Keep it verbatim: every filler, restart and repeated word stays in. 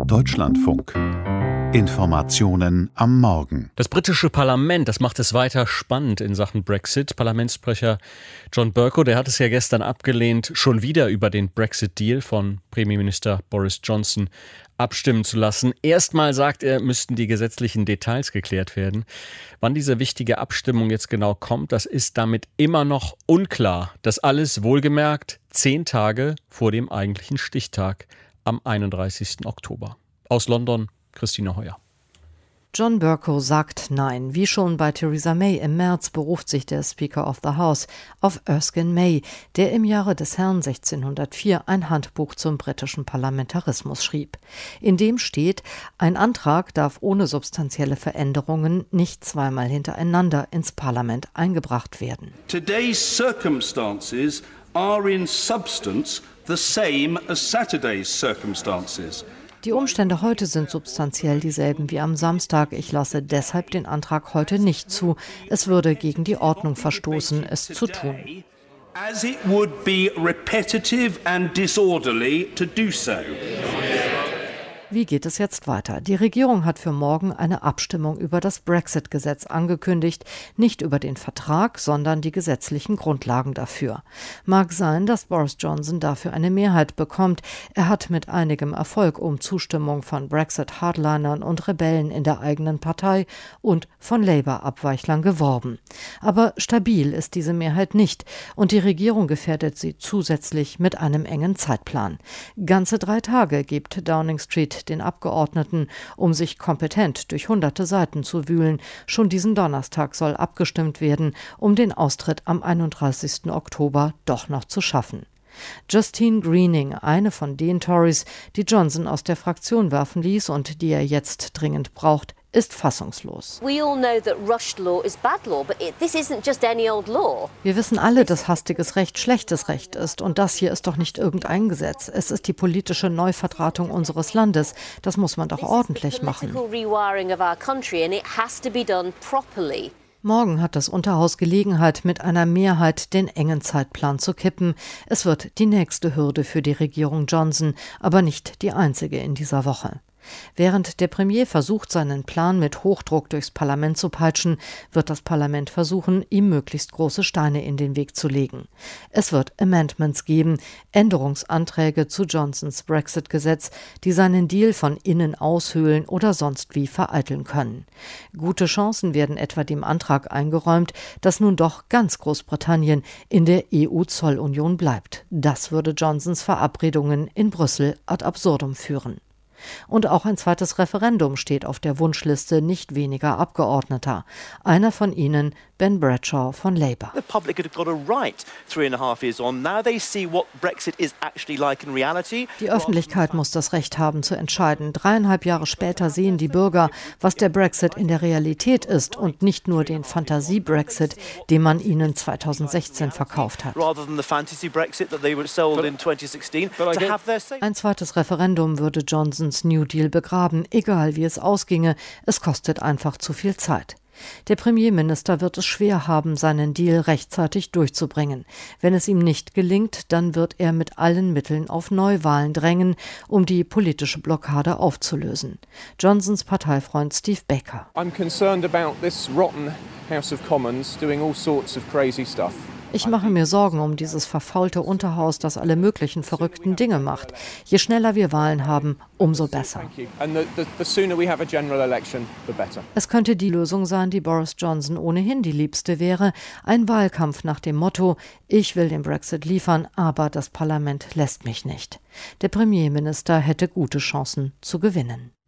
Deutschlandfunk. Informationen am Morgen. Das britische Parlament, das macht es weiter spannend in Sachen Brexit. Parlamentssprecher John Bercow, der hat es ja gestern abgelehnt, schon wieder über den Brexit-Deal von Premierminister Boris Johnson abstimmen zu lassen. Erstmal, sagt er, müssten die gesetzlichen Details geklärt werden. Wann diese wichtige Abstimmung jetzt genau kommt, das ist damit immer noch unklar. Das alles wohlgemerkt zehn Tage vor dem eigentlichen Stichtag am einunddreißigsten Oktober. Aus London, Christine Heuer. John Bercow sagt Nein. Wie schon bei Theresa May im März beruft sich der Speaker of the House auf Erskine May, der im Jahre des Herrn sechzehnhundertvier ein Handbuch zum britischen Parlamentarismus schrieb. In dem steht, ein Antrag darf ohne substanzielle Veränderungen nicht zweimal hintereinander ins Parlament eingebracht werden. Today's circumstances are in substance the same as Saturday's circumstances. Die Umstände heute sind substanziell dieselben wie am Samstag. Ich lasse deshalb den Antrag heute nicht zu. Es würde gegen die Ordnung verstoßen, es zu tun. As it would be repetitive and disorderly to do so. Wie geht es jetzt weiter? Die Regierung hat für morgen eine Abstimmung über das Brexit-Gesetz angekündigt, nicht über den Vertrag, sondern die gesetzlichen Grundlagen dafür. Mag sein, dass Boris Johnson dafür eine Mehrheit bekommt. Er hat mit einigem Erfolg um Zustimmung von Brexit-Hardlinern und Rebellen in der eigenen Partei und von Labour-Abweichlern geworben. Aber stabil ist diese Mehrheit nicht und die Regierung gefährdet sie zusätzlich mit einem engen Zeitplan. Ganze drei Tage gibt Downing Street den Abgeordneten, um sich kompetent durch hunderte Seiten zu wühlen. Schon diesen Donnerstag soll abgestimmt werden, um den Austritt am einunddreißigsten Oktober doch noch zu schaffen. Justine Greening, eine von den Tories, die Johnson aus der Fraktion werfen ließ und die er jetzt dringend braucht, ist fassungslos. Wir wissen alle, dass hastiges Recht schlechtes Recht ist und das hier ist doch nicht irgendein Gesetz. Es ist die politische Neuverdrahtung unseres Landes. Das muss man doch ordentlich machen. Morgen hat das Unterhaus Gelegenheit, mit einer Mehrheit den engen Zeitplan zu kippen. Es wird die nächste Hürde für die Regierung Johnson, aber nicht die einzige in dieser Woche. Während der Premier versucht, seinen Plan mit Hochdruck durchs Parlament zu peitschen, wird das Parlament versuchen, ihm möglichst große Steine in den Weg zu legen. Es wird Amendments geben, Änderungsanträge zu Johnsons Brexit-Gesetz, die seinen Deal von innen aushöhlen oder sonst wie vereiteln können. Gute Chancen werden etwa dem Antrag eingeräumt, dass nun doch ganz Großbritannien in der E U-Zollunion bleibt. Das würde Johnsons Verabredungen in Brüssel ad absurdum führen. Und auch ein zweites Referendum steht auf der Wunschliste nicht weniger Abgeordneter. Einer von ihnen, Ben Bradshaw von Labour. Die Öffentlichkeit muss das Recht haben zu entscheiden. Dreieinhalb Jahre später sehen die Bürger, was der Brexit in der Realität ist und nicht nur den Fantasie-Brexit, den man ihnen zweitausendsechzehn verkauft hat. Ein zweites Referendum würde Johnson New Deal begraben, egal wie es ausginge, es kostet einfach zu viel Zeit. Der Premierminister wird es schwer haben, seinen Deal rechtzeitig durchzubringen. Wenn es ihm nicht gelingt, dann wird er mit allen Mitteln auf Neuwahlen drängen, um die politische Blockade aufzulösen. Johnsons Parteifreund Steve Baker. I'm concerned about this rotten House of Commons doing all sorts of crazy stuff. Ich mache mir Sorgen um dieses verfaulte Unterhaus, das alle möglichen verrückten Dinge macht. Je schneller wir Wahlen haben, umso besser. Es könnte die Lösung sein, die Boris Johnson ohnehin die liebste wäre. Ein Wahlkampf nach dem Motto, ich will den Brexit liefern, aber das Parlament lässt mich nicht. Der Premierminister hätte gute Chancen zu gewinnen.